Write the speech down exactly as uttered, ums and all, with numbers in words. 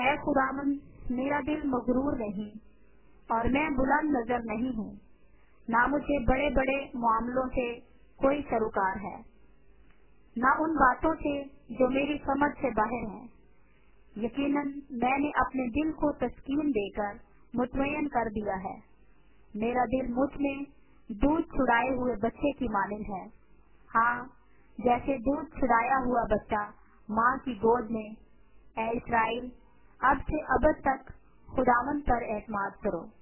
ऐ खुदावन, मेरा दिल मगरूर नहीं और मैं बुलंद नजर नहीं हूँ, ना मुझे बड़े बड़े मामलों से कोई सरोकार है, ना उन बातों से जो मेरी समझ से बाहर हैं। यकीनन मैंने अपने दिल को तस्कीन देकर मुतमईन कर दिया है। मेरा दिल मुझ में दूध छुड़ाए हुए बच्चे की मानिंद है। हाँ, जैसे दूध छुड़ाया हुआ बच्चा माँ की गोद में। ऐ इस्राएल, अब से अबद तक खुदावन पर एतमाद करो।